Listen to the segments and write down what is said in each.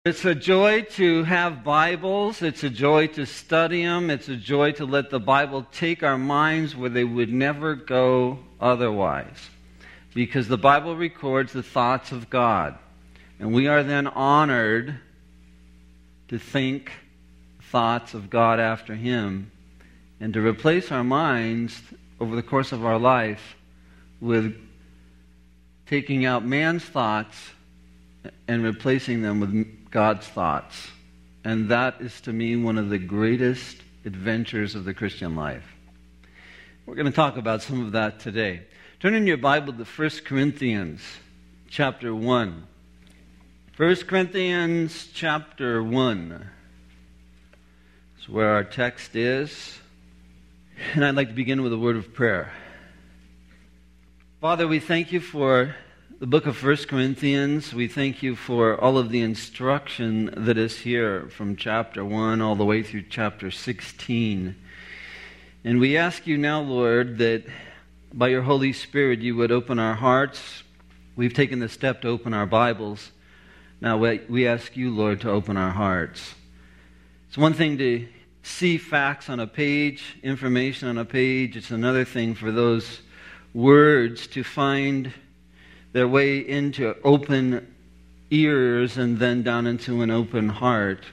It's a joy to have Bibles. It's a joy to study them. It's a joy to let the Bible take our minds where they would never go otherwise. Because the Bible records the thoughts of God. And we are then honored to think thoughts of God after Him and to replace our minds over the course of our life with taking out man's thoughts and replacing them with God's thoughts. And that is, to me, one of the greatest adventures of the Christian life. We're going to talk about some of that today. Turn in your Bible to 1 Corinthians chapter 1. 1 Corinthians chapter 1 is where our text is. And I'd like to begin with a word of prayer. Father, we thank you for the book of 1 Corinthians. We thank you for all of the instruction that is here from chapter 1 all the way through chapter 16. And we ask you now, Lord, that by your Holy Spirit you would open our hearts. We've taken the step to open our Bibles. Now we ask you, Lord, to open our hearts. It's one thing to see facts on a page, information on a page. It's another thing for those words to find their way into open ears and then down into an open heart.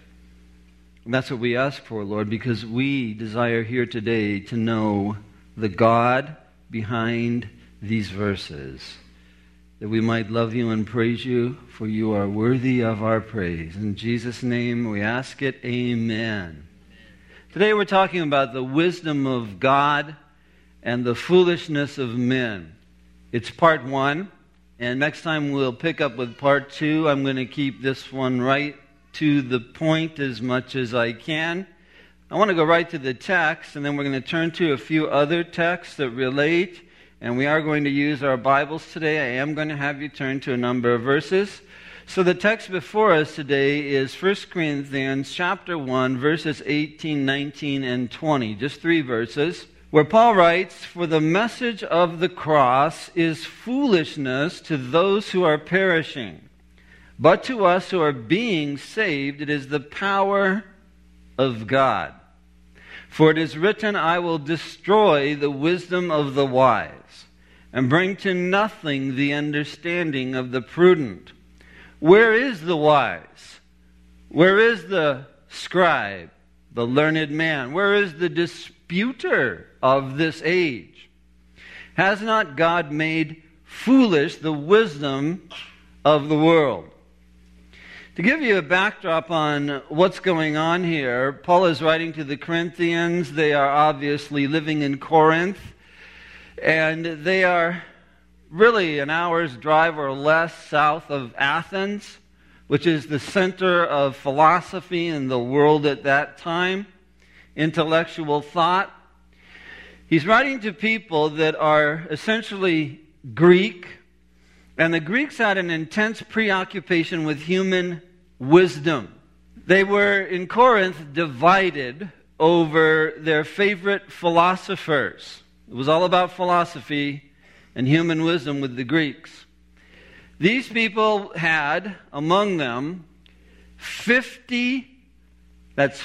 And that's what we ask for, Lord, because we desire here today to know the God behind these verses, that we might love you and praise you, for you are worthy of our praise. In Jesus' name we ask it, amen. Today we're talking about the wisdom of God and the foolishness of men. It's part 1. And next time we'll pick up with part 2. I'm going to keep this one right to the point as much as I can. I want to go right to the text, and then we're going to turn to a few other texts that relate. And we are going to use our Bibles today. I am going to have you turn to a number of verses. So the text before us today is 1 Corinthians chapter 1, verses 18, 19, and 20. Just 3 verses, where Paul writes, "For the message of the cross is foolishness to those who are perishing, but to us who are being saved it is the power of God. For it is written, I will destroy the wisdom of the wise, and bring to nothing the understanding of the prudent. Where is the wise? Where is the scribe, the learned man? Where is the disputer of this age? Has not God made foolish the wisdom of the world?" To give you a backdrop on what's going on here, Paul is writing to the Corinthians. They are obviously living in Corinth, and they are really an hour's drive or less south of Athens, which is the center of philosophy in the world at that time, intellectual thought. He's writing to people that are essentially Greek, and the Greeks had an intense preoccupation with human wisdom. They were, in Corinth, divided over their favorite philosophers. It was all about philosophy and human wisdom with the Greeks. These people had, among them, 50, that's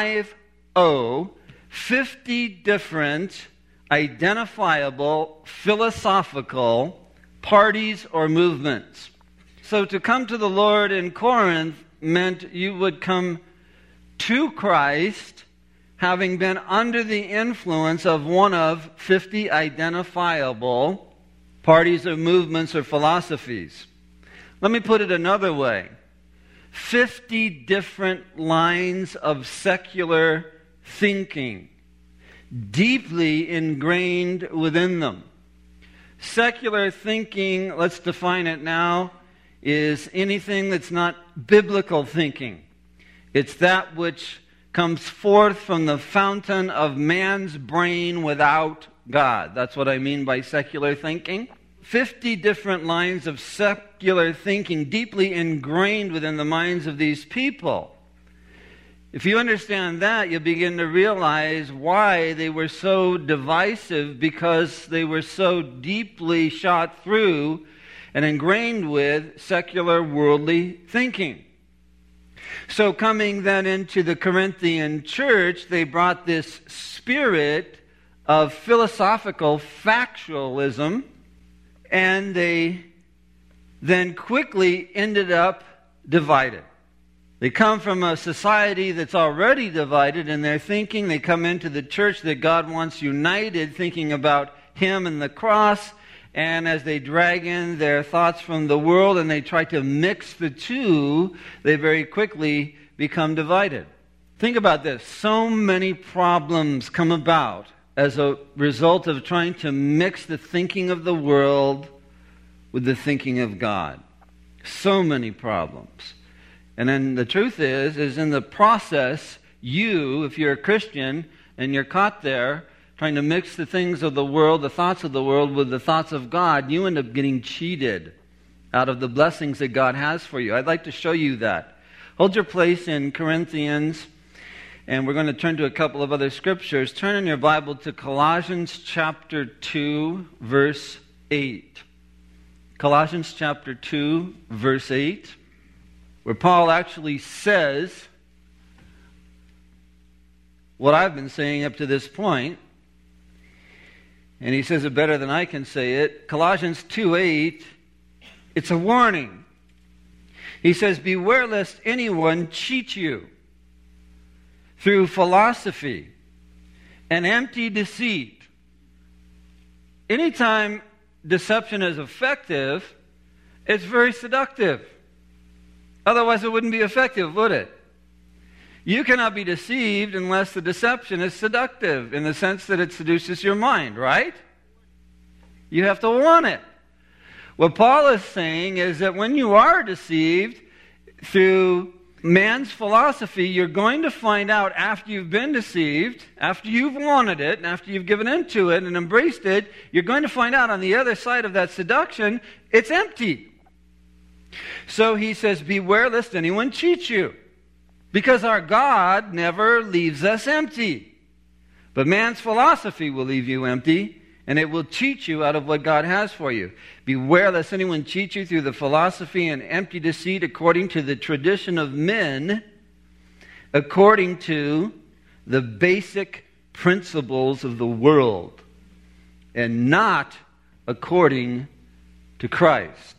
50 different identifiable philosophical parties or movements. So to come to the Lord in Corinth meant you would come to Christ having been under the influence of one of 50 identifiable parties or movements or philosophies. Let me put it another way. 50 different lines of secular thinking, deeply ingrained within them. Secular thinking, let's define it now, is anything that's not biblical thinking. It's that which comes forth from the fountain of man's brain without God. That's what I mean by secular thinking. 50 different lines of secular thinking deeply ingrained within the minds of these people. If you understand that, you begin to realize why they were so divisive, because they were so deeply shot through and ingrained with secular worldly thinking. So coming then into the Corinthian church, they brought this spirit of philosophical factualism, and they then quickly ended up divided. They come from a society that's already divided in their thinking. They come into the church that God wants united, thinking about Him and the cross. And as they drag in their thoughts from the world and they try to mix the two, they very quickly become divided. Think about this. So many problems come about as a result of trying to mix the thinking of the world with the thinking of God. So many problems. And then the truth is in the process, you, if you're a Christian and you're caught there trying to mix the things of the world, the thoughts of the world with the thoughts of God, you end up getting cheated out of the blessings that God has for you. I'd like to show you that. Hold your place in Corinthians, and we're going to turn to a couple of other scriptures. Turn in your Bible to Colossians chapter 2, verse 8. Colossians chapter 2, verse 8. Where Paul actually says what I've been saying up to this point. And he says it better than I can say it. Colossians 2:8, it's a warning. He says, beware lest anyone cheat you through philosophy and empty deceit. Anytime deception is effective, it's very seductive. Otherwise, it wouldn't be effective, would it? You cannot be deceived unless the deception is seductive in the sense that it seduces your mind, right? You have to want it. What Paul is saying is that when you are deceived through man's philosophy, you're going to find out after you've been deceived, after you've wanted it, and after you've given into it and embraced it, you're going to find out on the other side of that seduction, it's empty. So he says, beware lest anyone cheat you. Because our God never leaves us empty. But man's philosophy will leave you empty, and it will cheat you out of what God has for you. Beware lest anyone cheat you through the philosophy and empty deceit according to the tradition of men, according to the basic principles of the world, and not according to Christ.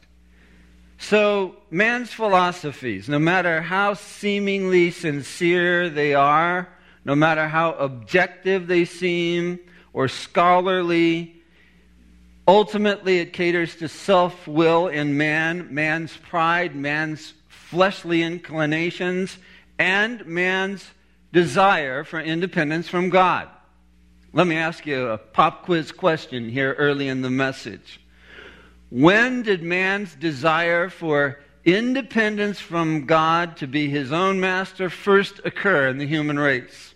So, man's philosophies, no matter how seemingly sincere they are, no matter how objective they seem or scholarly, ultimately it caters to self-will in man, man's pride, man's fleshly inclinations, and man's desire for independence from God. Let me ask you a pop quiz question here early in the message. When did man's desire for independence from God to be his own master first occur in the human race?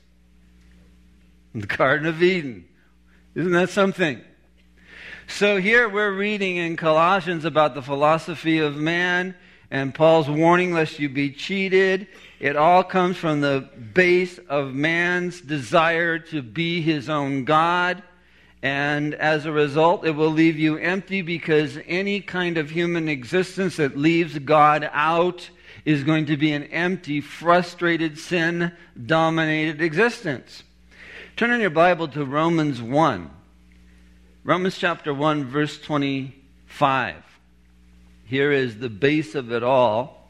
In the Garden of Eden. Isn't that something? So here we're reading in Colossians about the philosophy of man and Paul's warning lest you be cheated. It all comes from the base of man's desire to be his own God. And as a result, it will leave you empty because any kind of human existence that leaves God out is going to be an empty, frustrated, sin-dominated existence. Turn in your Bible to Romans 1. Romans chapter 1, verse 25. Here is the base of it all.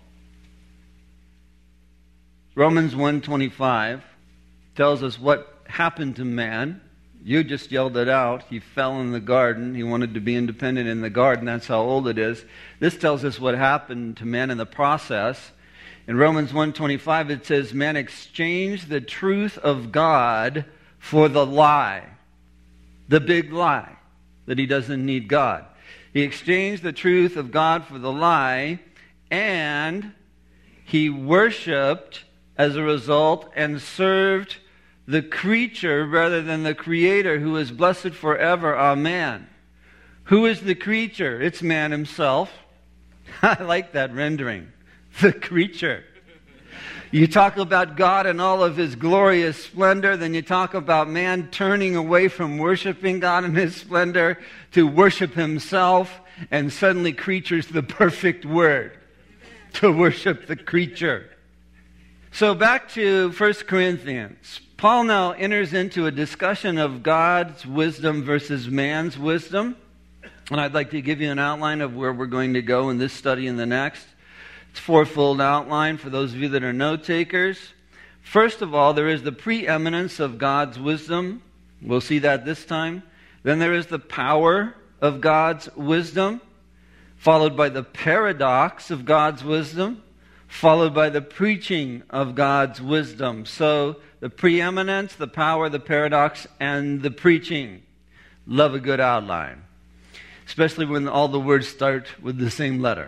Romans 1:25 tells us what happened to man. You just yelled it out. He fell in the garden. He wanted to be independent in the garden. That's how old it is. This tells us what happened to man in the process. In Romans 1:25 it says, man exchanged the truth of God for the lie. The big lie that he doesn't need God. He exchanged the truth of God for the lie, and he worshipped as a result and served the creature rather than the Creator, who is blessed forever. Amen. Who is the creature? It's man himself. I like that rendering. The creature. You talk about God and all of His glorious splendor, then you talk about man turning away from worshiping God in His splendor to worship himself, and suddenly creature's the perfect word. To worship the creature. So back to 1 Corinthians. Paul now enters into a discussion of God's wisdom versus man's wisdom. And I'd like to give you an outline of where we're going to go in this study and the next. It's a fourfold outline for those of you that are note takers. First of all, there is the preeminence of God's wisdom. We'll see that this time. Then there is the power of God's wisdom, followed by the paradox of God's wisdom, followed by the preaching of God's wisdom. So the preeminence, the power, the paradox, and the preaching. Love a good outline, especially when all the words start with the same letter.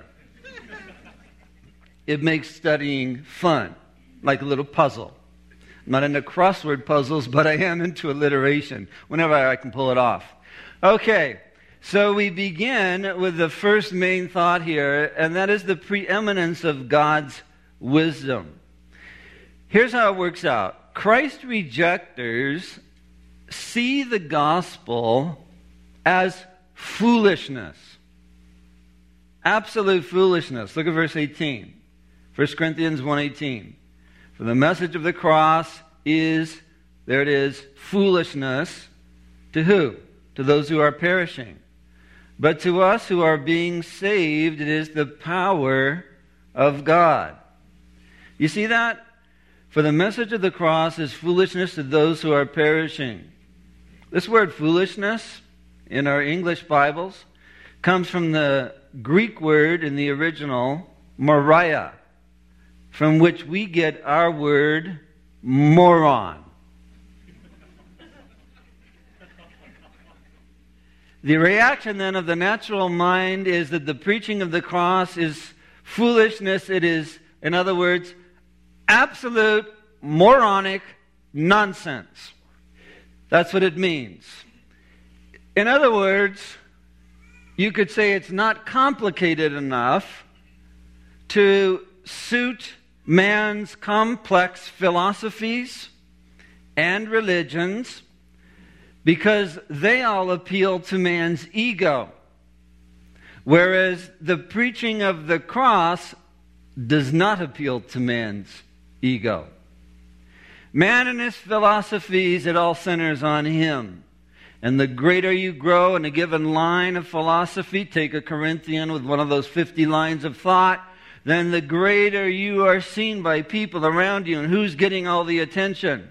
It makes studying fun, like a little puzzle. I'm not into crossword puzzles, but I am into alliteration, whenever I can pull it off. Okay, so we begin with the first main thought here, and that is the preeminence of God's wisdom. Here's how it works out. Christ rejectors see the gospel as foolishness. Absolute foolishness. Look at verse 18. 1 Corinthians 1:18. For the message of the cross is, there it is, foolishness to who? To those who are perishing. But to us who are being saved, it is the power of God. You see that? For the message of the cross is foolishness to those who are perishing. This word foolishness in our English Bibles comes from the Greek word in the original, moria, from which we get our word moron. The reaction then of the natural mind is that the preaching of the cross is foolishness. It is, in other words, absolute moronic nonsense. That's what it means. In other words, you could say it's not complicated enough to suit man's complex philosophies and religions, because they all appeal to man's ego. Whereas the preaching of the cross does not appeal to man's ego. Man and his philosophies, it all centers on him. And the greater you grow in a given line of philosophy, take a Corinthian with one of those 50 lines of thought, then the greater you are seen by people around you. And who's getting all the attention?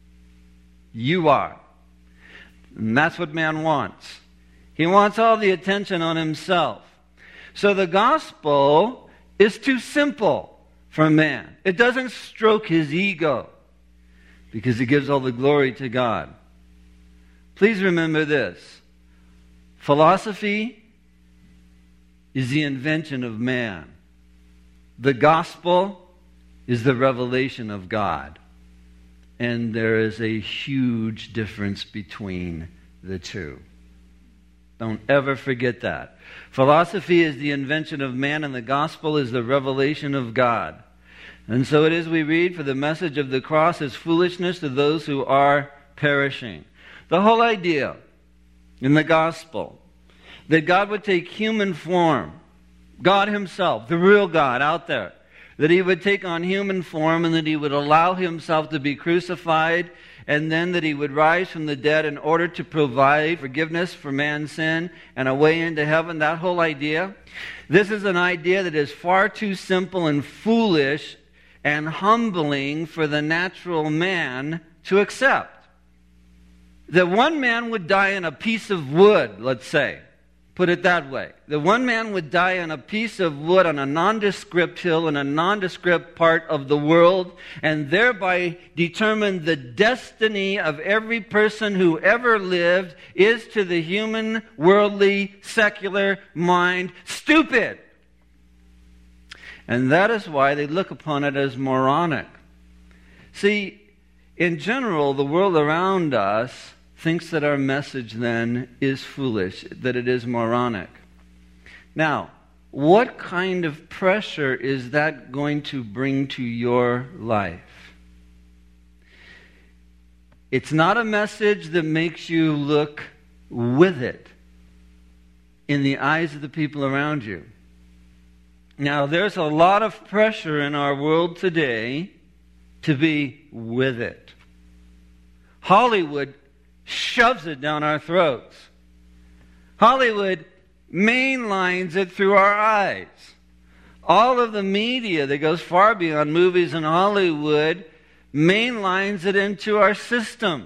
You are. And that's what man wants. He wants all the attention on himself. So the gospel is too simple for man. It doesn't stroke his ego, because it gives all the glory to God. Please remember this. Philosophy is the invention of man. The gospel is the revelation of God. And there is a huge difference between the two. Don't ever forget that. Philosophy is the invention of man, and the gospel is the revelation of God. And so it is we read, for the message of the cross is foolishness to those who are perishing. The whole idea in the gospel that God would take human form, God himself, the real God out there, that he would take on human form, and that he would allow himself to be crucified, and then that he would rise from the dead in order to provide forgiveness for man's sin and a way into heaven. That whole idea, this is an idea that is far too simple and foolish and humbling for the natural man to accept. That one man would die in a piece of wood, let's say. Put it that way. That one man would die on a piece of wood on a nondescript hill in a nondescript part of the world, and thereby determine the destiny of every person who ever lived, is to the human, worldly, secular mind stupid. And that is why they look upon it as moronic. See, in general, the world around us thinks that our message then is foolish, that it is moronic. Now, what kind of pressure is that going to bring to your life? It's not a message that makes you look with it in the eyes of the people around you. Now, there's a lot of pressure in our world today to be with it. Hollywood shoves it down our throats. Hollywood mainlines it through our eyes. All of the media that goes far beyond movies and Hollywood mainlines it into our system.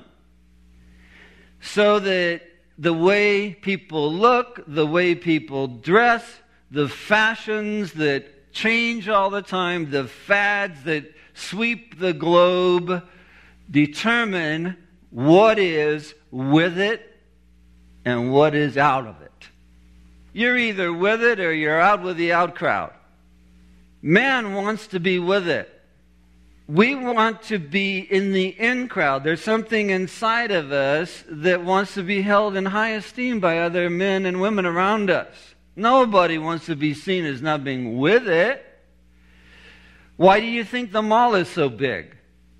So that the way people look, the way people dress, the fashions that change all the time, the fads that sweep the globe, determine what is with it and what is out of it. You're either with it or you're out with the out crowd. Man wants to be with it. We want to be in the in crowd. There's something inside of us that wants to be held in high esteem by other men and women around us. Nobody wants to be seen as not being with it. Why do you think the mall is so big?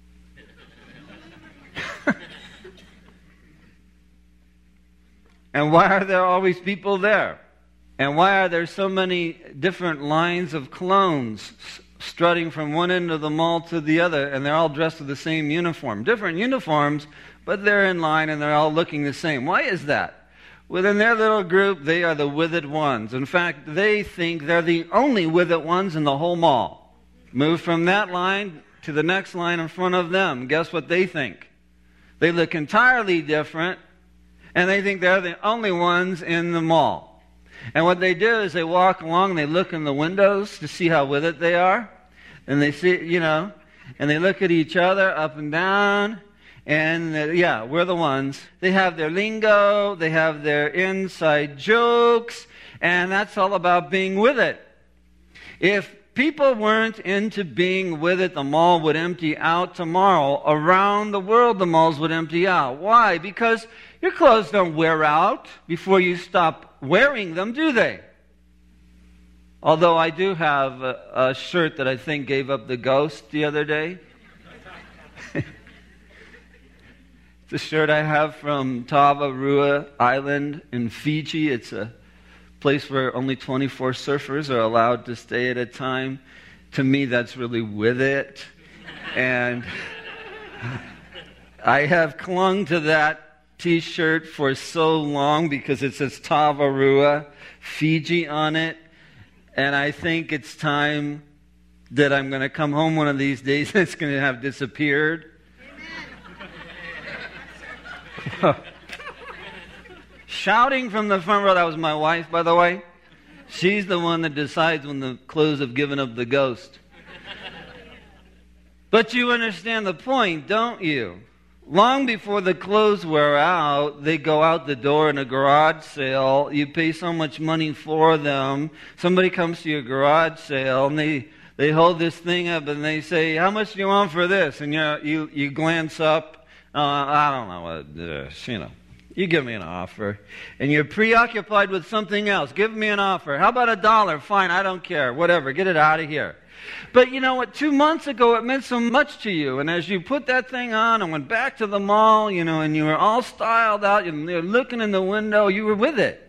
And why are there always people there? And why are there so many different lines of clones strutting from one end of the mall to the other, and they're all dressed with the same uniform? Different uniforms, but they're in line and they're all looking the same. Why is that? Within their little group, they are the with it ones. In fact, they think they're the only with it ones in the whole mall. Move from that line to the next line in front of them. Guess what they think? They look entirely different, and they think they're the only ones in the mall. And what they do is they walk along and they look in the windows to see how with it they are. And they see, and they look at each other up and down. And we're the ones. They have their lingo, they have their inside jokes, and that's all about being with it. If people weren't into being with it, the mall would empty out tomorrow. Around the world, the malls would empty out. Why? Because your clothes don't wear out before you stop wearing them, do they? Although I do have a shirt that I think gave up the ghost the other day. It's a shirt I have from Tavarua Island in Fiji. It's a place where only 24 surfers are allowed to stay at a time. To me, that's really with it. And I have clung to that T-shirt for so long because it says Tavarua, Fiji on it. And I think it's time that I'm going to come home one of these days and it's going to have disappeared. Shouting from the front row, that was my wife, by the way. She's the one that decides when the clothes have given up the ghost. But you understand the point, don't you? Long before the clothes wear out, they go out the door in a garage sale. You pay so much money for them. Somebody comes to your garage sale and they hold this thing up and they say, "How much do you want for this?" And you glance up. I don't know what it is, You give me an offer. And you're preoccupied with something else. Give me an offer. How about $1? Fine, I don't care. Whatever, get it out of here. But you know what? 2 months ago, it meant so much to you. And as you put that thing on and went back to the mall, and you were all styled out, and you're looking in the window, you were with it.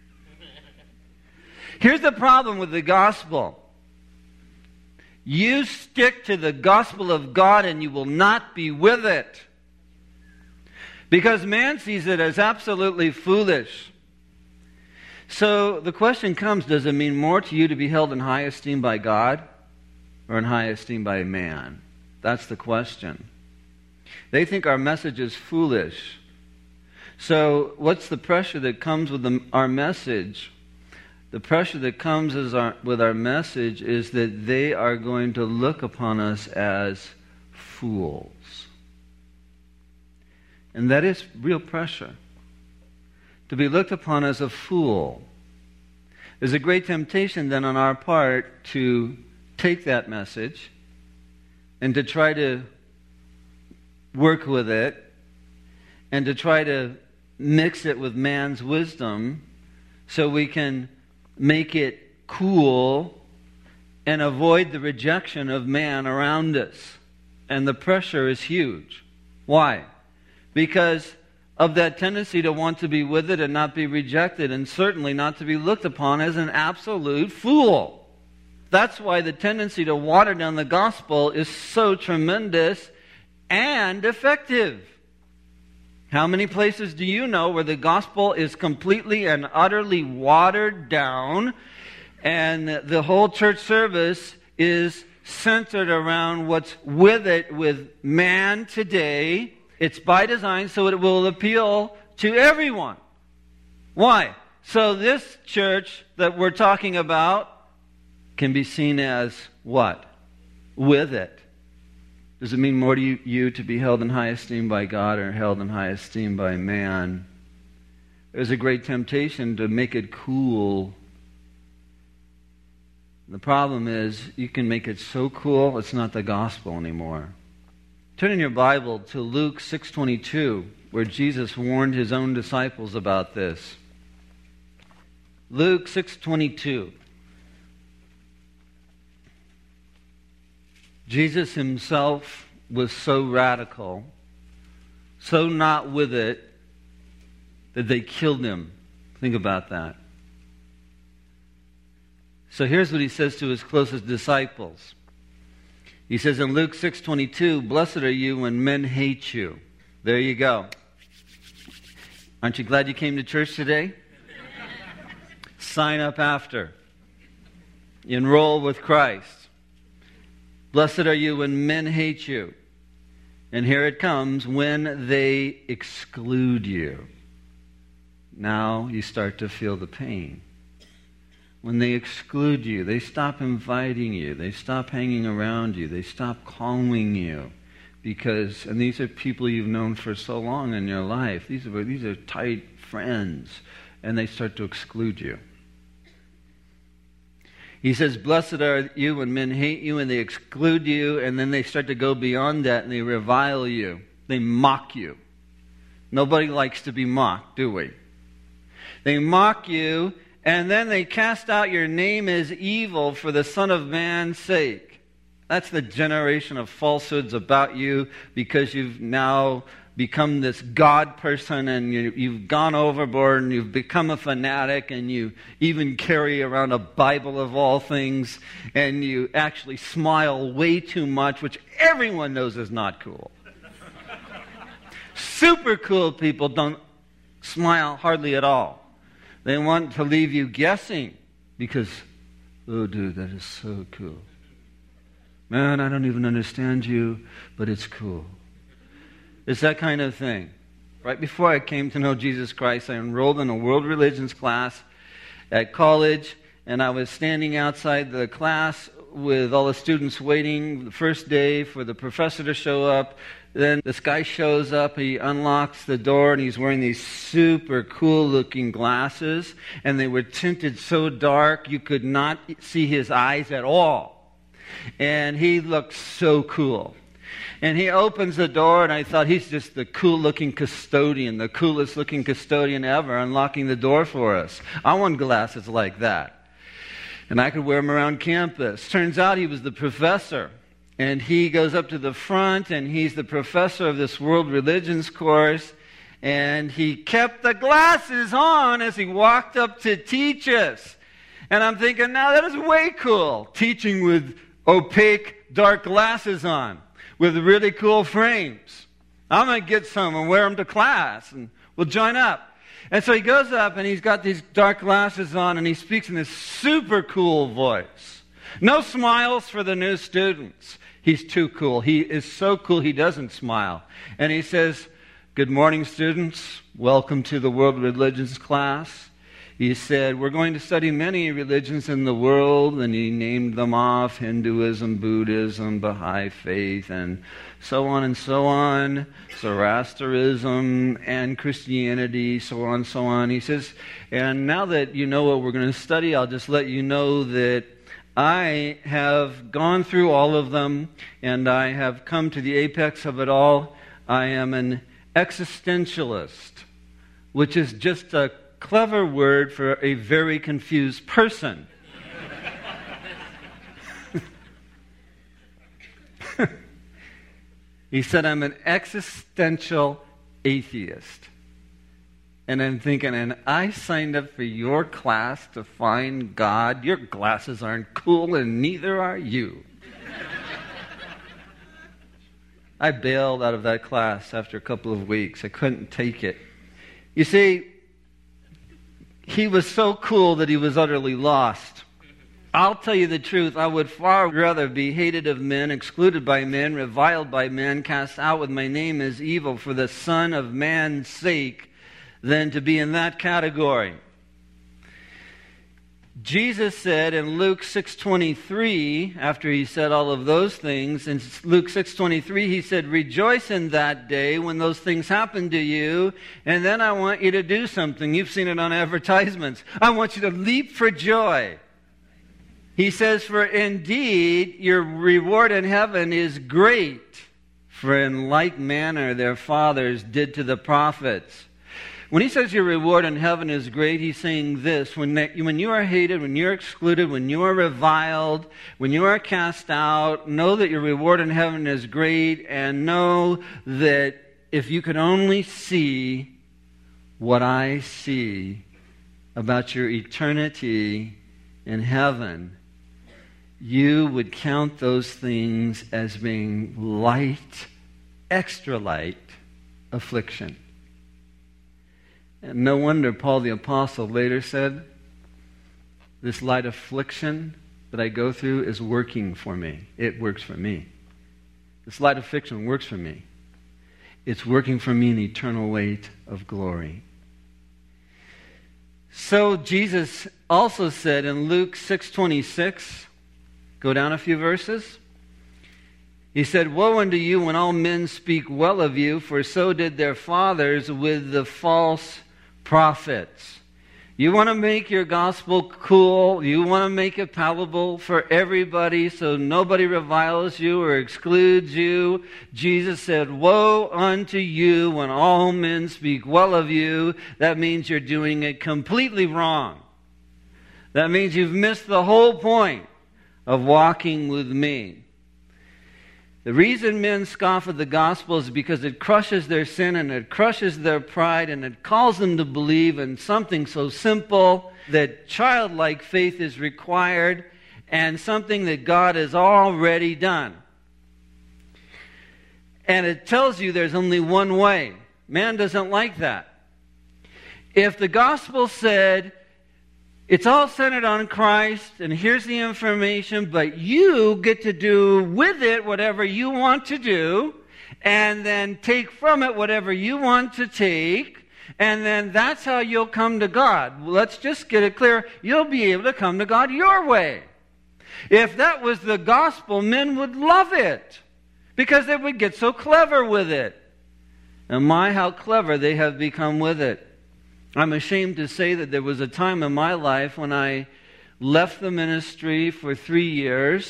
Here's the problem with the gospel. You stick to the gospel of God and you will not be with it. Because man sees it as absolutely foolish. So the question comes, does it mean more to you to be held in high esteem by God or in high esteem by man? That's the question. They think our message is foolish. So what's the pressure that comes with our message? The pressure that comes with our message is that they are going to look upon us as fools. And that is real pressure. To be looked upon as a fool. There's a great temptation then on our part to take that message and to try to work with it and to try to mix it with man's wisdom so we can make it cool and avoid the rejection of man around us. And the pressure is huge. Why? Because of that tendency to want to be with it and not be rejected, and certainly not to be looked upon as an absolute fool. That's why the tendency to water down the gospel is so tremendous and effective. How many places do you know where the gospel is completely and utterly watered down, and the whole church service is centered around what's with it with man today? It's by design so it will appeal to everyone. Why? So this church that we're talking about can be seen as what? With it. Does it mean more to you to be held in high esteem by God or held in high esteem by man? There's a great temptation to make it cool. The problem is you can make it so cool it's not the gospel anymore. Turn in your Bible to Luke 6:22, where Jesus warned his own disciples about this. Luke 6:22. Jesus himself was so radical, so not with it, that they killed him. Think about that. So here's what he says to his closest disciples. He says in Luke 6:22, "Blessed are you when men hate you." There you go. Aren't you glad you came to church today? Sign up after. Enroll with Christ. Blessed are you when men hate you. And here it comes, when they exclude you. Now you start to feel the pain. When they exclude you, they stop inviting you, they stop hanging around you, they stop calling you. Because, and these are people you've known for so long in your life, these are tight friends, and they start to exclude you. He says, blessed are you when men hate you and they exclude you, and then they start to go beyond that and they revile you. They mock you. Nobody likes to be mocked, do we? They mock you, and then they cast out your name as evil for the Son of Man's sake. That's the generation of falsehoods about you, because you've now become this God person, and you've gone overboard, and you've become a fanatic, and you even carry around a Bible of all things, and you actually smile way too much, which everyone knows is not cool. Super cool people don't smile hardly at all. They want to leave you guessing because, oh dude, that is so cool. Man, I don't even understand you, but it's cool. It's that kind of thing. Right before I came to know Jesus Christ, I enrolled in a world religions class at college, and I was standing outside the class with all the students waiting the first day for the professor to show up. Then this guy shows up, he unlocks the door, and he's wearing these super cool-looking glasses, and they were tinted so dark you could not see his eyes at all. And he looked so cool. And he opens the door, and I thought he's just the cool-looking custodian, the coolest-looking custodian ever, unlocking the door for us. I want glasses like that. And I could wear them around campus. Turns out he was the professor. And he goes up to the front, and he's the professor of this world religions course. And he kept the glasses on as he walked up to teach us. And I'm thinking, now that is way cool, teaching with opaque, dark glasses on, with really cool frames. I'm going to get some and wear them to class, and we'll join up. And so he goes up, and he's got these dark glasses on, and he speaks in this super cool voice. No smiles for the new students. He's too cool. He is so cool he doesn't smile. And he says, good morning, students. Welcome to the World Religions class. He said, we're going to study many religions in the world, and he named them off: Hinduism, Buddhism, Baha'i faith, and so on, Zoroastrianism, and Christianity, so on. He says, and now that you know what we're going to study, I'll just let you know that I have gone through all of them, and I have come to the apex of it all. I am an existentialist, which is just a clever word for a very confused person. He said, I'm an existential atheist. And I'm thinking, and I signed up for your class to find God. Your glasses aren't cool, and neither are you. I bailed out of that class after a couple of weeks. I couldn't take it. You see, he was so cool that he was utterly lost. I'll tell you the truth, I would far rather be hated of men, excluded by men, reviled by men, cast out with my name as evil for the Son of Man's sake, than to be in that category. Jesus said in Luke 6:23, after he said all of those things, in Luke 6:23 he said, rejoice in that day when those things happen to you, and then I want you to do something. You've seen it on advertisements. I want you to leap for joy. He says, for indeed your reward in heaven is great, for in like manner their fathers did to the prophets. When he says your reward in heaven is great, he's saying this: when you are hated, when you're excluded, when you are reviled, when you are cast out, know that your reward in heaven is great, and know that if you could only see what I see about your eternity in heaven, you would count those things as being light, extra light affliction. And no wonder Paul the Apostle later said, this light affliction that I go through is working for me. It works for me. This light affliction works for me. It's working for me in eternal weight of glory. So Jesus also said in Luke 6:26, go down a few verses. He said, woe unto you when all men speak well of you, for so did their fathers with the false prophets. You want to make your gospel cool. You want to make it palatable for everybody so nobody reviles you or excludes you. Jesus said, woe unto you when all men speak well of you. That means you're doing it completely wrong. That means you've missed the whole point of walking with me. The reason men scoff at the gospel is because it crushes their sin and it crushes their pride and it calls them to believe in something so simple that childlike faith is required and something that God has already done. And it tells you there's only one way. Man doesn't like that. If the gospel said, it's all centered on Christ, and here's the information, but you get to do with it whatever you want to do, and then take from it whatever you want to take, and then that's how you'll come to God. Let's just get it clear. You'll be able to come to God your way. If that was the gospel, men would love it, because they would get so clever with it. And my, how clever they have become with it. I'm ashamed to say that there was a time in my life when I left the ministry for 3 years,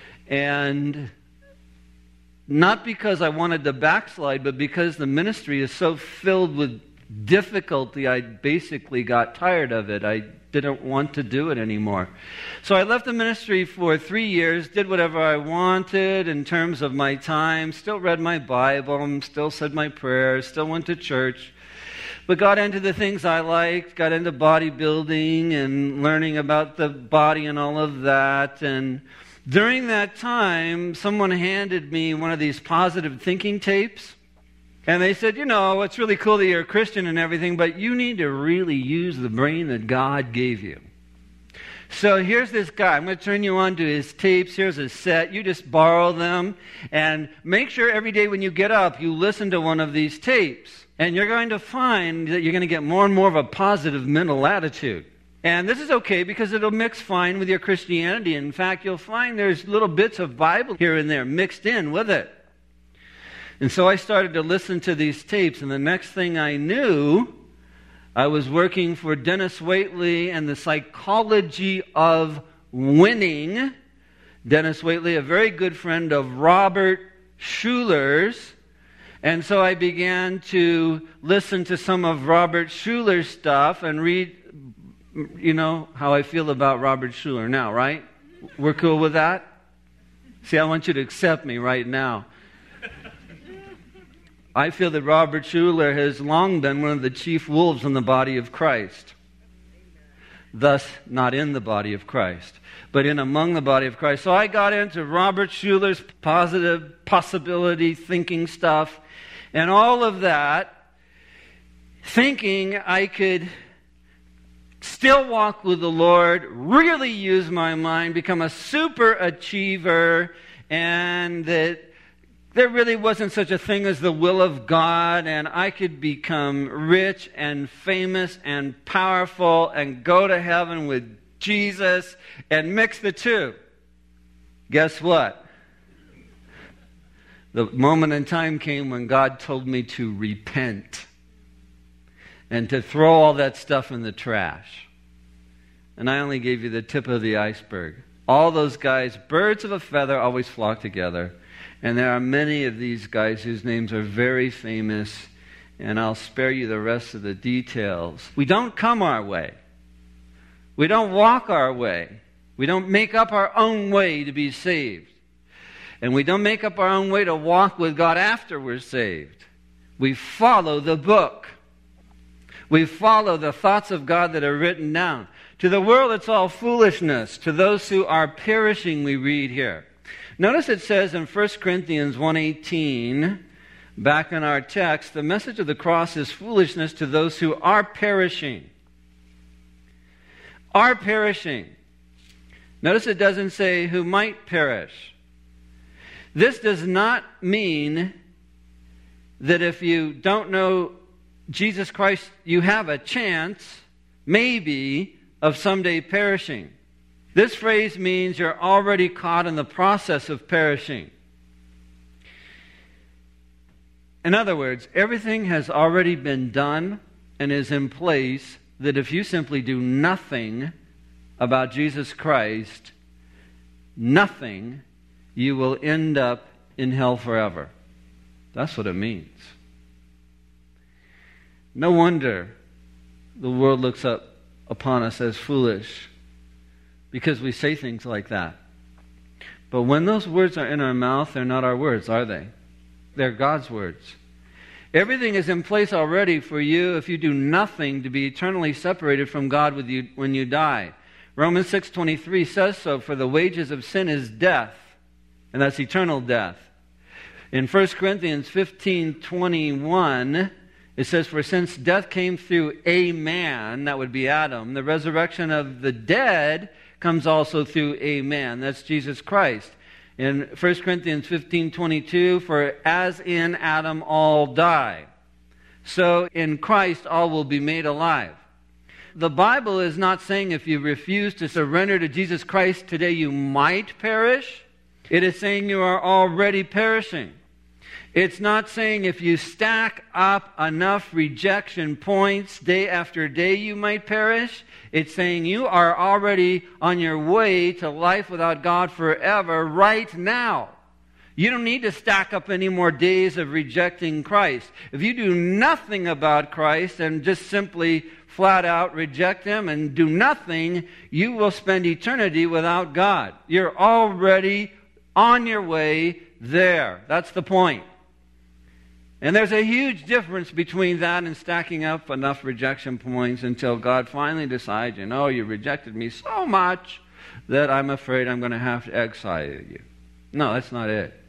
and not because I wanted to backslide, but because the ministry is so filled with difficulty, I basically got tired of it. I didn't want to do it anymore. So I left the ministry for 3 years, did whatever I wanted in terms of my time, still read my Bible, still said my prayers, still went to church. But got into the things I liked, got into bodybuilding and learning about the body and all of that. And during that time, someone handed me one of these positive thinking tapes. And they said, you know, it's really cool that you're a Christian and everything, but you need to really use the brain that God gave you. So here's this guy. I'm going to turn you on to his tapes. Here's a set. You just borrow them. And make sure every day when you get up, you listen to one of these tapes. And you're going to find that you're going to get more and more of a positive mental attitude. And this is okay because it'll mix fine with your Christianity. In fact, you'll find there's little bits of Bible here and there mixed in with it. And so I started to listen to these tapes, and the next thing I knew, I was working for Dennis Waitley and the Psychology of Winning. Dennis Waitley, a very good friend of Robert Schuller's. And so I began to listen to some of Robert Schuller's stuff and read, you know, how I feel about Robert Schuller now, right? We're cool with that? See, I want you to accept me right now. I feel that Robert Schuller has long been one of the chief wolves in the body of Christ. Thus, not in the body of Christ, but in among the body of Christ. So I got into Robert Schuller's positive possibility thinking stuff and all of that, thinking I could still walk with the Lord, really use my mind, become a super achiever, and that there really wasn't such a thing as the will of God, and I could become rich and famous and powerful and go to heaven with Jesus and mix the two. Guess what? The moment in time came when God told me to repent and to throw all that stuff in the trash. And I only gave you the tip of the iceberg. All those guys, birds of a feather, always flock together. And there are many of these guys whose names are very famous, and I'll spare you the rest of the details. We don't come our way. We don't walk our way. We don't make up our own way to be saved. And we don't make up our own way to walk with God after we're saved. We follow the book. We follow the thoughts of God that are written down. To the world, it's all foolishness. To those who are perishing, we read here. Notice it says in 1 Corinthians 1:18, back in our text, the message of the cross is foolishness to those who are perishing. Are perishing. Notice it doesn't say who might perish. This does not mean that if you don't know Jesus Christ, you have a chance, maybe, of someday perishing. This phrase means you're already caught in the process of perishing. In other words, everything has already been done and is in place that if you simply do nothing about Jesus Christ, nothing, you will end up in hell forever. That's what it means. No wonder the world looks up upon us as foolish, because we say things like that. But when those words are in our mouth, they're not our words, are they? They're God's words. Everything is in place already for you if you do nothing to be eternally separated from God with you when you die. Romans 6:23 says so, for the wages of sin is death, and that's eternal death. In 1 Corinthians 15:21, it says, for since death came through a man, that would be Adam, the resurrection of the dead comes also through a man. That's Jesus Christ. In 1 Corinthians 15:22, for as in Adam all die, so in Christ all will be made alive. The Bible is not saying if you refuse to surrender to Jesus Christ today you might perish. It is saying you are already perishing. It's not saying if you stack up enough rejection points day after day you might perish. It's saying you are already on your way to life without God forever right now. You don't need to stack up any more days of rejecting Christ. If you do nothing about Christ and just simply flat out reject Him and do nothing, you will spend eternity without God. You're already on your way there. That's the point. And there's a huge difference between that and stacking up enough rejection points until God finally decides, you rejected me so much that I'm afraid I'm going to have to exile you. No, that's not it.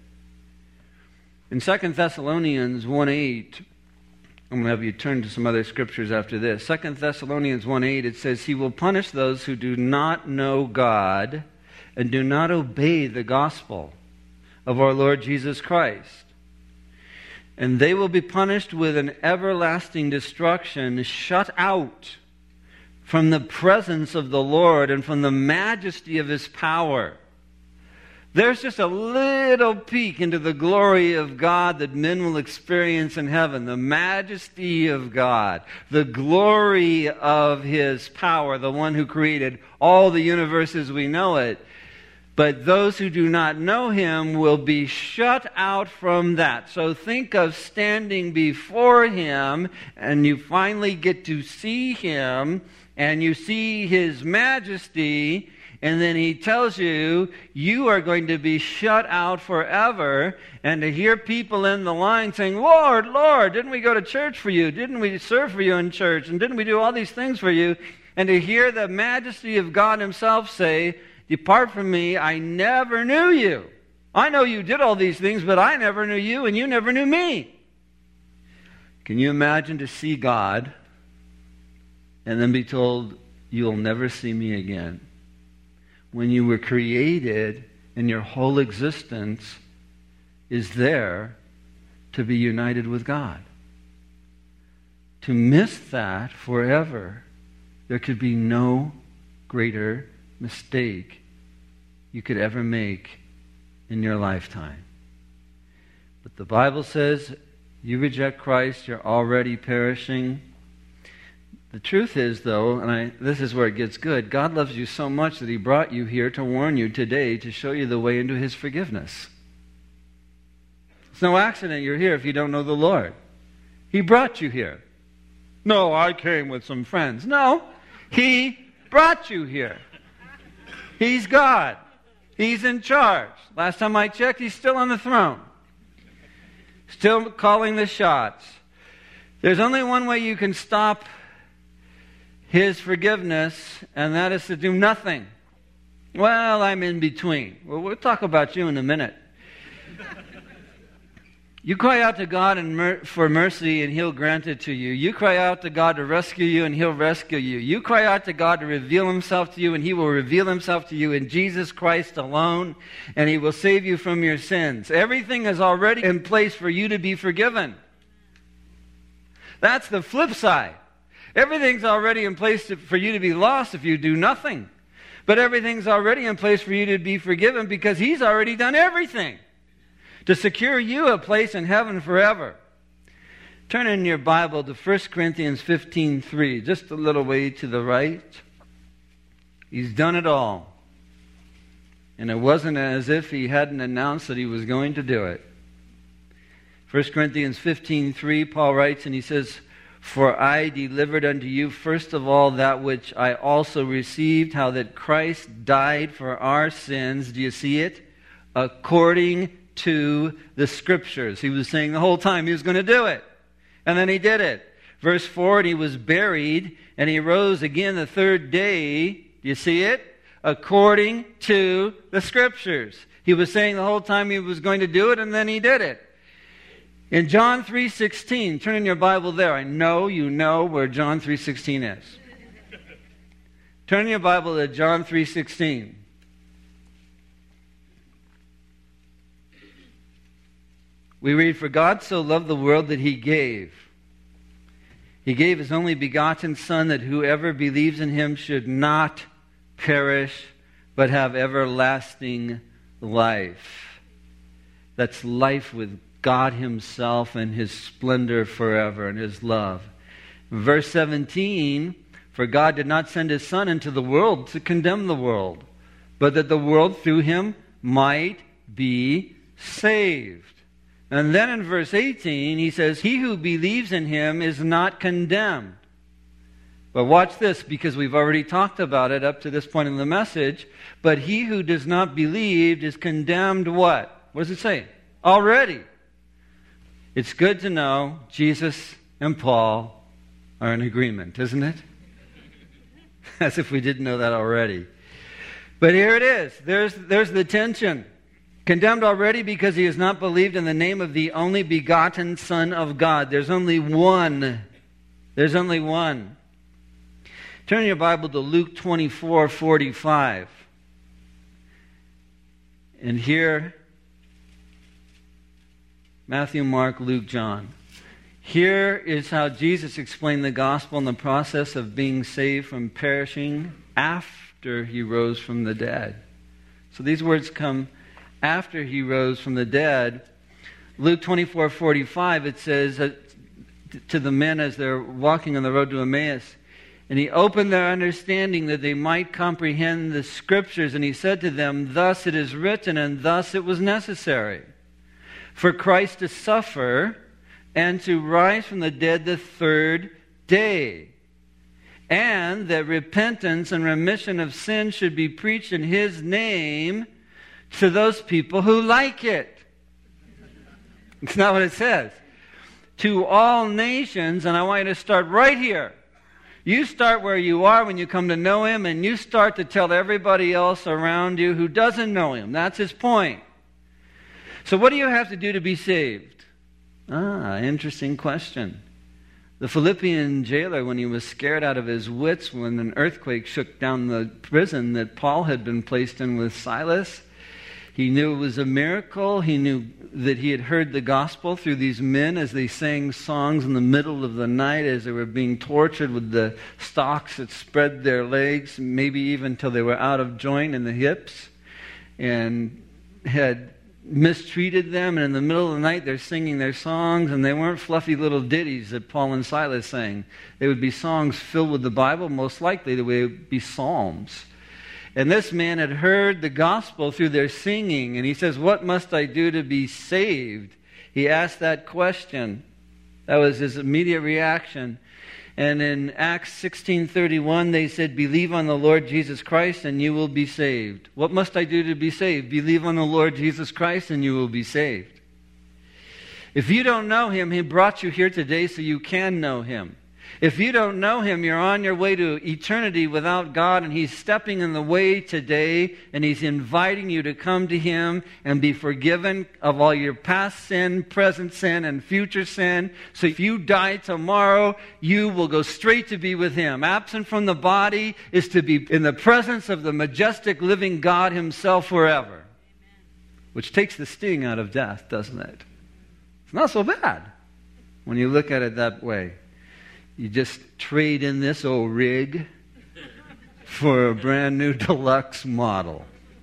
In 2 Thessalonians 1:8, I'm going to have you turn to some other scriptures after this. 2 Thessalonians 1:8, it says, He will punish those who do not know God and do not obey the gospel of our Lord Jesus Christ. And they will be punished with an everlasting destruction, shut out from the presence of the Lord and from the majesty of His power. There's just a little peek into the glory of God that men will experience in heaven. The majesty of God, the glory of His power, the one who created all the universe as we know it. But those who do not know Him will be shut out from that. So think of standing before Him, and you finally get to see Him, and you see His majesty, And then he tells you, you are going to be shut out forever. And to hear people in the line saying, Lord, Lord, didn't we go to church for you? Didn't we serve for you in church? And didn't we do all these things for you? And to hear the majesty of God himself say, depart from me, I never knew you. I know you did all these things, but I never knew you, and you never knew me. Can you imagine to see God and then be told, you'll never see me again? When you were created and your whole existence is there to be united with God. To miss that forever, there could be no greater mistake you could ever make in your lifetime. But the Bible says, you reject Christ, you're already perishing. The truth is, though, and this is where it gets good, God loves you so much that he brought you here to warn you today, to show you the way into his forgiveness. It's no accident you're here if you don't know the Lord. He brought you here. No, I came with some friends. No, he brought you here. He's God. He's in charge. Last time I checked, he's still on the throne. Still calling the shots. There's only one way you can stop his forgiveness, and that is to do nothing. Well, I'm in between. Well, we'll talk about you in a minute. You cry out to God for mercy, and he'll grant it to you. You cry out to God to rescue you, and he'll rescue you. You cry out to God to reveal himself to you, and he will reveal himself to you in Jesus Christ alone, and he will save you from your sins. Everything is already in place for you to be forgiven. That's the flip side. Everything's already in place for you to be lost if you do nothing. But everything's already in place for you to be forgiven because he's already done everything to secure you a place in heaven forever. Turn in your Bible to 1 Corinthians 15:3, just a little way to the right. He's done it all. And it wasn't as if he hadn't announced that he was going to do it. 1 Corinthians 15:3, Paul writes, and he says, for I delivered unto you first of all that which I also received, how that Christ died for our sins. Do you see it? According to the Scriptures. He was saying the whole time he was going to do it. And then he did it. Verse 4, and he was buried, and he rose again the third day. Do you see it? According to the Scriptures. He was saying the whole time he was going to do it, and then he did it. In John 3:16, turn in your Bible there. I know you know where John 3:16 is. Turn in your Bible to John 3:16. We read, for God so loved the world that he gave. He gave his only begotten Son, that whoever believes in him should not perish, but have everlasting life. That's life with God himself and his splendor forever and his love. Verse 17, for God did not send his Son into the world to condemn the world, but that the world through him might be saved. And then in verse 18, he says, he who believes in him is not condemned. But watch this, because we've already talked about it up to this point in the message. But he who does not believe is condemned what? What does it say? Already. It's good to know Jesus and Paul are in agreement, isn't it? As if we didn't know that already. But here it is. There's the tension. Condemned already because he has not believed in the name of the only begotten Son of God. There's only one. There's only one. Turn your Bible to Luke 24:45. And here, Matthew, Mark, Luke, John. Here is how Jesus explained the gospel and the process of being saved from perishing after he rose from the dead. So these words come after he rose from the dead. Luke 24:45, it says to the men as they're walking on the road to Emmaus, and he opened their understanding that they might comprehend the Scriptures, and he said to them, thus it is written, and thus it was necessary for Christ to suffer and to rise from the dead the third day, and that repentance and remission of sin should be preached in His name to those people who like it. It's not what it says. To all nations, and I want you to start right here. You start where you are when you come to know Him, and you start to tell everybody else around you who doesn't know Him. That's His point. So what do you have to do to be saved? Interesting question. The Philippian jailer, when he was scared out of his wits when an earthquake shook down the prison that Paul had been placed in with Silas, he knew it was a miracle. He knew that he had heard the gospel through these men as they sang songs in the middle of the night as they were being tortured with the stocks that spread their legs, maybe even till they were out of joint in the hips, and had mistreated them. And in the middle of the night they're singing their songs, and they weren't fluffy little ditties that Paul and Silas sang. They would be songs filled with the Bible. Most likely they would be psalms. And this man had heard the gospel through their singing, and he says, what must I do to be saved? He asked that question. That was his immediate reaction. And in Acts 16:31, they said, believe on the Lord Jesus Christ and you will be saved. What must I do to be saved? Believe on the Lord Jesus Christ and you will be saved. If you don't know Him, He brought you here today so you can know Him. If you don't know Him, you're on your way to eternity without God, and He's stepping in the way today, and He's inviting you to come to Him and be forgiven of all your past sin, present sin, and future sin. So if you die tomorrow, you will go straight to be with Him. Absent from the body is to be in the presence of the majestic living God Himself forever. Amen. Which takes the sting out of death, doesn't it? It's not so bad when you look at it that way. You just trade in this old rig for a brand new deluxe model.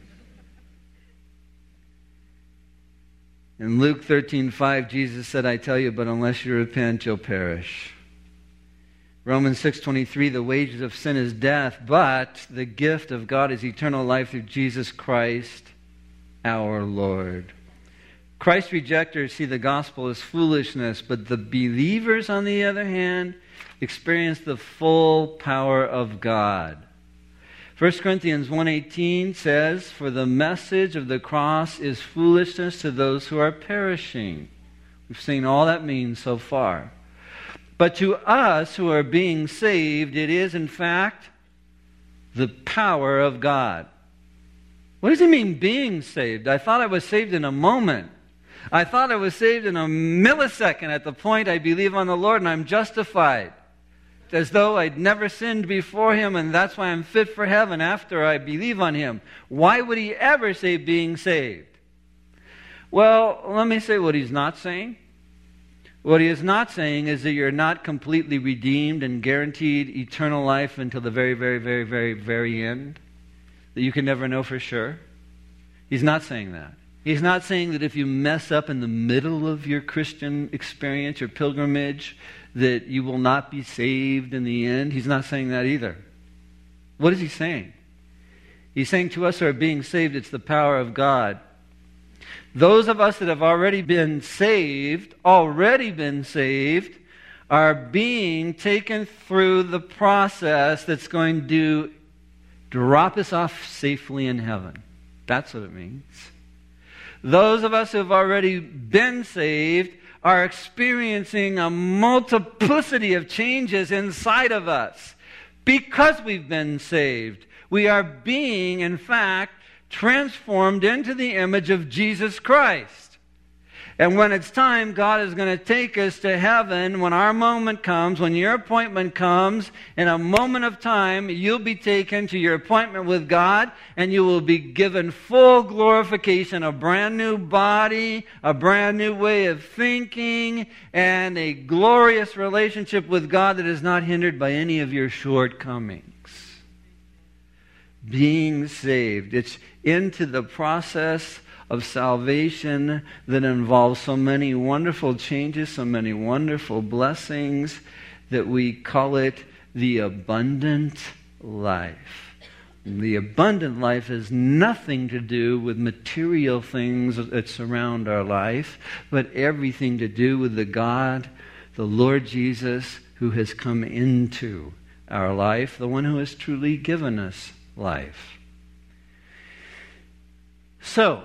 In Luke 13:5, Jesus said, I tell you, but unless you repent, you'll perish. Romans 6:23, the wages of sin is death, but the gift of God is eternal life through Jesus Christ, our Lord. Christ rejectors see the gospel as foolishness, but the believers, on the other hand, experience the full power of God. 1 Corinthians 1:18 says, for the message of the cross is foolishness to those who are perishing. We've seen all that means so far. But to us who are being saved, it is in fact the power of God. What does it mean being saved? I thought I was saved in a moment. I thought I was saved in a millisecond at the point I believe on the Lord and I'm justified. As though I'd never sinned before Him, and that's why I'm fit for heaven after I believe on Him. Why would He ever say being saved? Well, let me say what He's not saying. What He is not saying is that you're not completely redeemed and guaranteed eternal life until the very, very, very, very, very end. That you can never know for sure. He's not saying that. He's not saying that if you mess up in the middle of your Christian experience, your pilgrimage, that you will not be saved in the end. He's not saying that either. What is He saying? He's saying to us who are being saved, it's the power of God. Those of us that have already been saved, are being taken through the process that's going to drop us off safely in heaven. That's what it means. Those of us who have already been saved are experiencing a multiplicity of changes inside of us. Because we've been saved, we are being, in fact, transformed into the image of Jesus Christ. And when it's time, God is going to take us to heaven. When our moment comes, when your appointment comes, in a moment of time, you'll be taken to your appointment with God, and you will be given full glorification, a brand new body, a brand new way of thinking, and a glorious relationship with God that is not hindered by any of your shortcomings. Being saved. It's into the process of salvation that involves so many wonderful changes, so many wonderful blessings, that we call it the abundant life. The abundant life has nothing to do with material things that surround our life, but everything to do with the God, the Lord Jesus, who has come into our life, the one who has truly given us life. So,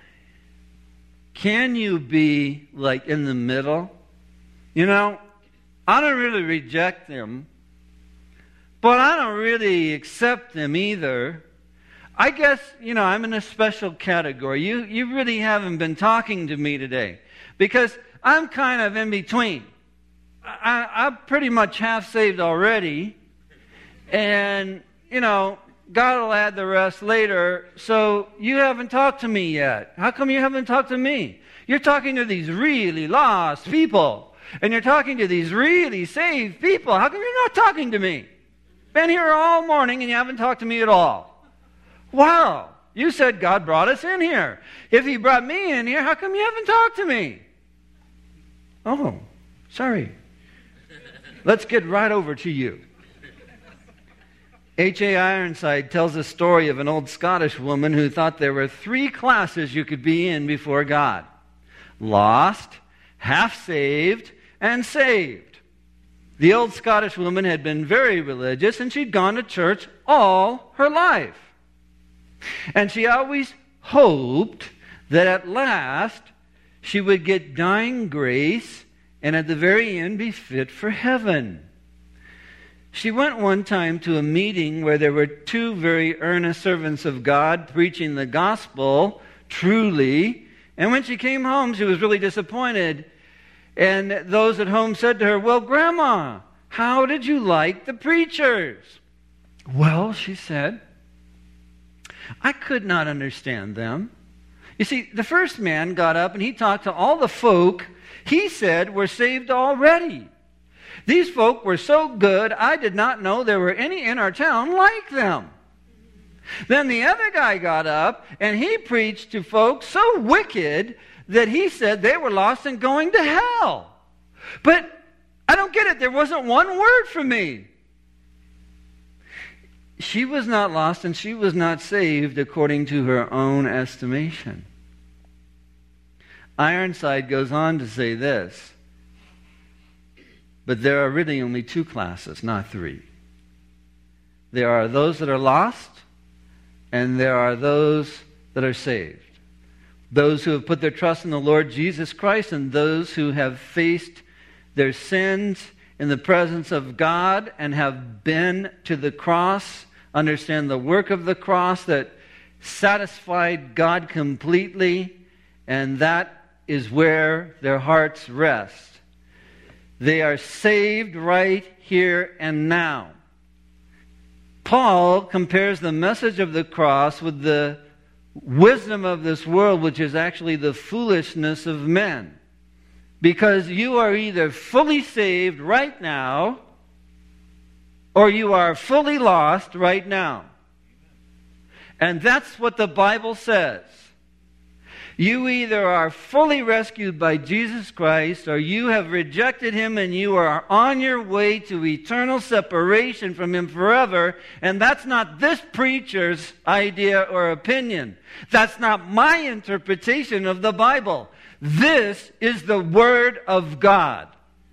can you be like in the middle? You know, I don't really reject them, but I don't really accept them either. I guess, I'm in a special category. You really haven't been talking to me today because I'm kind of in between. I'm pretty much half saved already, and, God will add the rest later, so you haven't talked to me yet. How come you haven't talked to me? You're talking to these really lost people, and you're talking to these really saved people. How come you're not talking to me? Been here all morning, and you haven't talked to me at all. Wow, you said God brought us in here. If He brought me in here, how come you haven't talked to me? Oh, sorry. Let's get right over to you. H.A. Ironside tells a story of an old Scottish woman who thought there were 3 classes you could be in before God: lost, half-saved, and saved. The old Scottish woman had been very religious, and she'd gone to church all her life. And she always hoped that at last she would get dying grace and at the very end be fit for heaven. She went one time to a meeting where there were 2 very earnest servants of God preaching the gospel truly. And when she came home, she was really disappointed. And those at home said to her, "Well, Grandma, how did you like the preachers?" "Well," she said, "I could not understand them." You see, the first man got up and he talked to all the folk he said were saved already. These folk were so good, I did not know there were any in our town like them. Then the other guy got up and he preached to folks so wicked that he said they were lost and going to hell. But I don't get it. There wasn't one word for me. She was not lost and she was not saved according to her own estimation. Ironside goes on to say this: but there are really only 2 classes, not 3. There are those that are lost, and there are those that are saved. Those who have put their trust in the Lord Jesus Christ, and those who have faced their sins in the presence of God and have been to the cross, understand the work of the cross that satisfied God completely, and that is where their hearts rest. They are saved right here and now. Paul compares the message of the cross with the wisdom of this world, which is actually the foolishness of men. Because you are either fully saved right now, or you are fully lost right now. And that's what the Bible says. You either are fully rescued by Jesus Christ, or you have rejected Him and you are on your way to eternal separation from Him forever. And that's not this preacher's idea or opinion. That's not my interpretation of the Bible. This is the Word of God.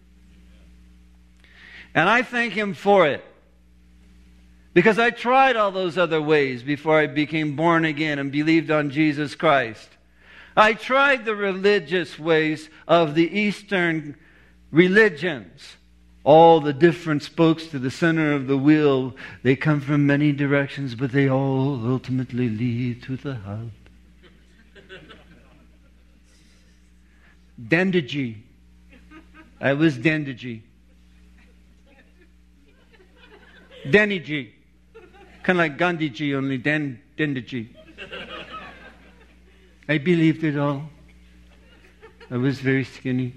And I thank Him for it. Because I tried all those other ways before I became born again and believed on Jesus Christ. I tried the religious ways of the Eastern religions. All the different spokes to the center of the wheel, they come from many directions, but they all ultimately lead to the hub. Dendaji. I was Dendaji. Deniji. Kind of like Gandhiji, only Dendaji. I believed it all. I was very skinny.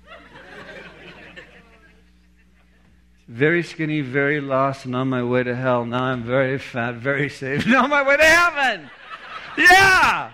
Very skinny, very lost, and on my way to hell. Now I'm very fat, very saved, and on my way to heaven. Yeah!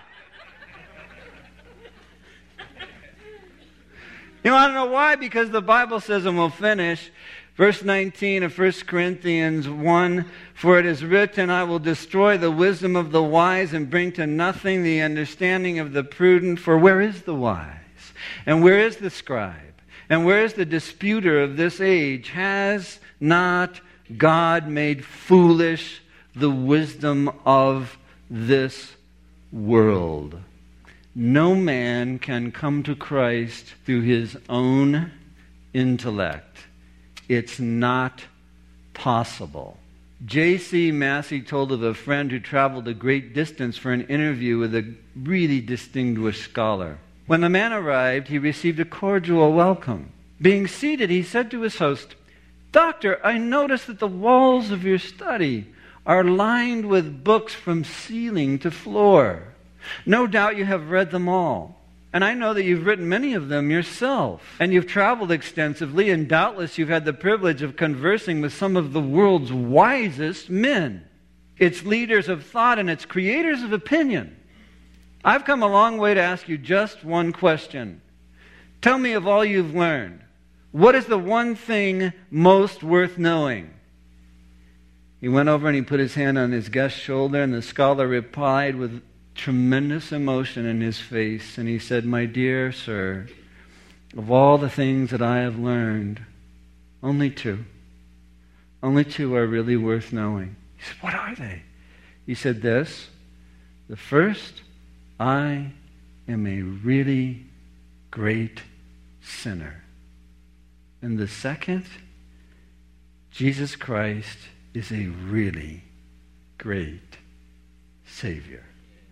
You want to know why? Because the Bible says, and we'll finish, verse 19 of 1 Corinthians 1, "For it is written, I will destroy the wisdom of the wise and bring to nothing the understanding of the prudent. For where is the wise? And where is the scribe? And where is the disputer of this age? Has not God made foolish the wisdom of this world. No man can come to Christ through his own intellect. It's not possible. J.C. Massey told of a friend who traveled a great distance for an interview with a really distinguished scholar. When the man arrived, he received a cordial welcome. Being seated, he said to his host, "Doctor, I notice that the walls of your study are lined with books from ceiling to floor. No doubt you have read them all. And I know that you've written many of them yourself. And you've traveled extensively, and doubtless you've had the privilege of conversing with some of the world's wisest men, its leaders of thought and its creators of opinion. I've come a long way to ask you just one question. Tell me of all you've learned. What is the one thing most worth knowing?" He went over and he put his hand on his guest's shoulder, and the scholar replied with tremendous emotion in his face, and he said, "My dear sir, of all the things that I have learned, only two are really worth knowing." He said, "What are they?" He said this: "The first, I am a really great sinner. And the second, Jesus Christ is a really great Savior."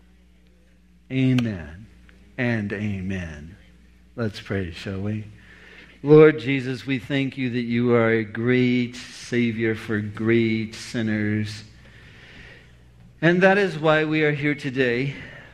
Amen and amen. Let's pray, shall we? Lord Jesus, we thank you that you are a great Savior for great sinners. And that is why we are here today,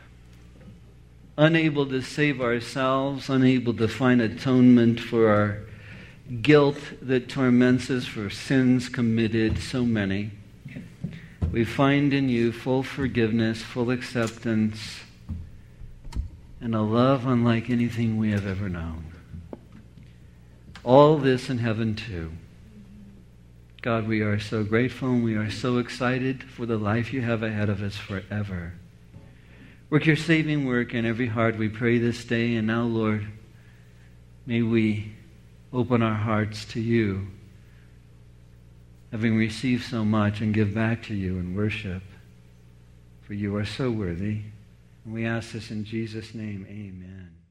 unable to save ourselves, unable to find atonement for our guilt that torments us, for sins committed, so many. We find in you full forgiveness, full acceptance, and a love unlike anything we have ever known. All this in heaven too. God, we are so grateful and we are so excited for the life you have ahead of us forever. Work your saving work in every heart, we pray this day. And now, Lord, may we open our hearts to you, having received so much, and give back to you in worship. For you are so worthy. And we ask this in Jesus' name, amen.